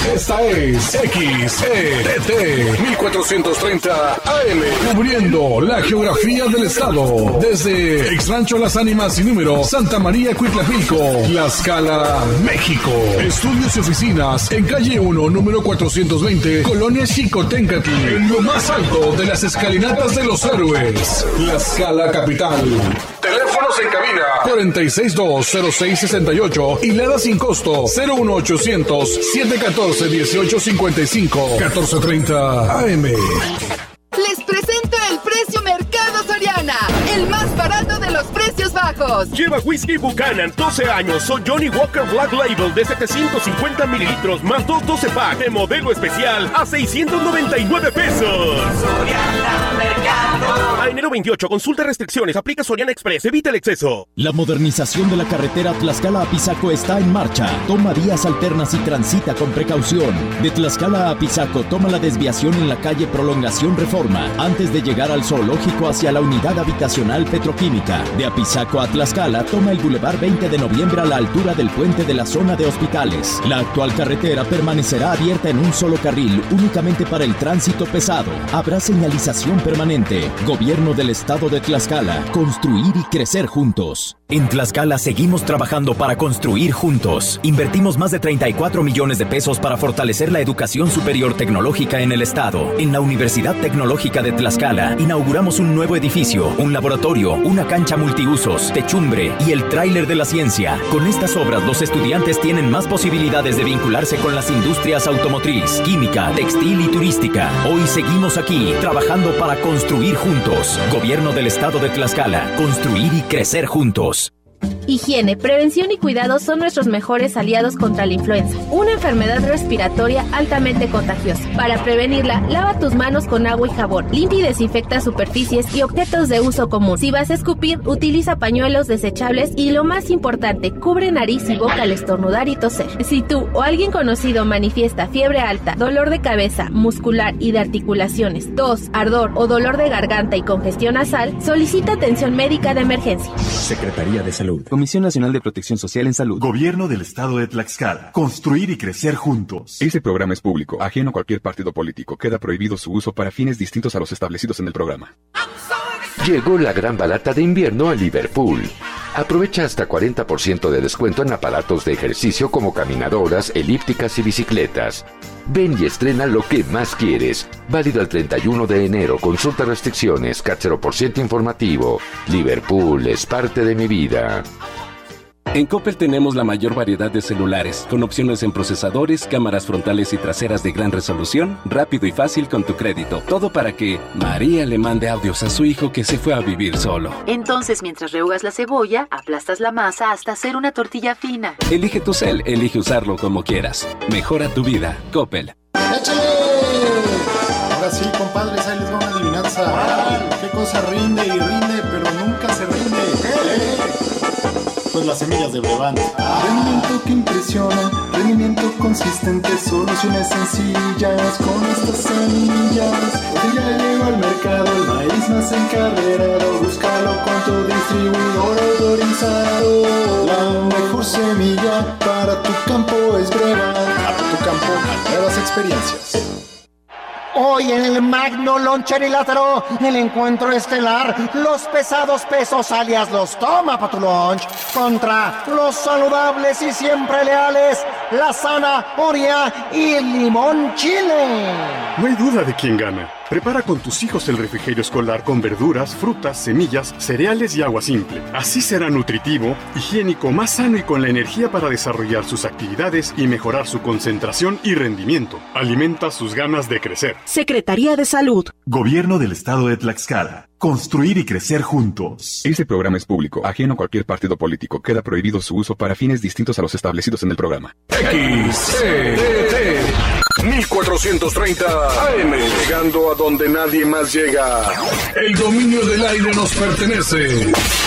Esta es XETT 1430 AM, cubriendo la geografía del estado. Desde Ex Rancho Las Ánimas sin número, Santa María Cuitlapilco, Tlaxcala, México. Estudios y oficinas en calle 1, número 420, Colonia Xicoténcatl, en lo más alto de las escalinatas de los héroes. Tlaxcala capital. Teléfonos en cabina 4620668 y Lada sin costo 01800-714-1855 1430 AM. Les presento el precio Mercado Soriana, el más barato de los precios bajos. Lleva whisky Buchanan 12 años o Johnny Walker Black Label de 750 mililitros más 2 12 pack de modelo especial a 699 pesos. Soriana Mercado. A enero 28, consulta restricciones, aplica Soriana Express, evita el exceso. La modernización de la carretera Tlaxcala-Apizaco está en marcha. Toma vías alternas y transita con precaución. De Tlaxcala a Apizaco, toma la desviación en la calle Prolongación Reforma, antes de llegar al zoológico hacia la unidad habitacional petroquímica. De Apizaco a Tlaxcala, toma el Boulevard 20 de noviembre a la altura del puente de la zona de hospitales. La actual carretera permanecerá abierta en un solo carril, únicamente para el tránsito pesado. Habrá señalización permanente. Gobierno del Estado de Tlaxcala. Construir y crecer juntos. En Tlaxcala seguimos trabajando para construir juntos. Invertimos más de 34 millones de pesos para fortalecer la educación superior tecnológica en el estado. En la Universidad Tecnológica de Tlaxcala inauguramos un nuevo edificio, un laboratorio, una cancha multiusos, techumbre y el tráiler de la ciencia. Con estas obras los estudiantes tienen más posibilidades de vincularse con las industrias automotriz, química, textil y turística. Hoy seguimos aquí trabajando para construir juntos. Gobierno del Estado de Tlaxcala. Construir y crecer juntos. Higiene, prevención y cuidado son nuestros mejores aliados contra la influenza, una enfermedad respiratoria altamente contagiosa. Para prevenirla, lava tus manos con agua y jabón, limpia y desinfecta superficies y objetos de uso común. Si vas a escupir, utiliza pañuelos desechables y lo más importante, cubre nariz y boca al estornudar y toser. Si tú o alguien conocido manifiesta fiebre alta, dolor de cabeza, muscular y de articulaciones, tos, ardor o dolor de garganta y congestión nasal, solicita atención médica de emergencia. Secretaría de Salud. Comisión Nacional de Protección Social en Salud. Gobierno del Estado de Tlaxcala. Construir y crecer juntos. Este programa es público, ajeno a cualquier partido político. Queda prohibido su uso para fines distintos a los establecidos en el programa. Llegó la gran balata de invierno a Liverpool. Aprovecha hasta 40% de descuento en aparatos de ejercicio como caminadoras, elípticas y bicicletas. Ven y estrena lo que más quieres. Válido el 31 de enero. Consulta restricciones. CAT 0% informativo. Liverpool es parte de mi vida. En Coppel tenemos la mayor variedad de celulares, con opciones en procesadores, cámaras frontales y traseras de gran resolución, rápido y fácil con tu crédito. Todo para que María le mande audios a su hijo que se fue a vivir solo. Entonces, mientras rehogas la cebolla, aplastas la masa hasta hacer una tortilla fina. Elige tu cel, elige usarlo como quieras. Mejora tu vida. Coppel. ¡Échale! Ahora sí, compadres, ahí les va una adivinanza. ¿Qué cosa rinde y rinde, pero nunca se rinde? Pues las semillas de Brevant. Rendimiento que impresiona, rendimiento consistente, soluciones sencillas con estas semillas. Que ya llegó al mercado, el maíz más encarrerado. Búscalo con tu distribuidor autorizado. La mejor semilla para tu campo es Brevant. Para tu campo, nuevas experiencias. Hoy en el Magno Loncher y Lázaro, el encuentro estelar, los pesados pesos alias los toma pa' tu lunch, contra los saludables y siempre leales, la zanahoria y el limón chile. No hay duda de quién gana. Prepara con tus hijos el refrigerio escolar con verduras, frutas, semillas, cereales y agua simple. Así será nutritivo, higiénico, más sano y con la energía para desarrollar sus actividades y mejorar su concentración y rendimiento. Alimenta sus ganas de crecer. Secretaría de Salud. Gobierno del Estado de Tlaxcala. Construir y crecer juntos. Este programa es público, ajeno a cualquier partido político. Queda prohibido su uso para fines distintos a los establecidos en el programa. XETT 1430 AM, llegando a donde nadie más llega. El dominio del aire nos pertenece.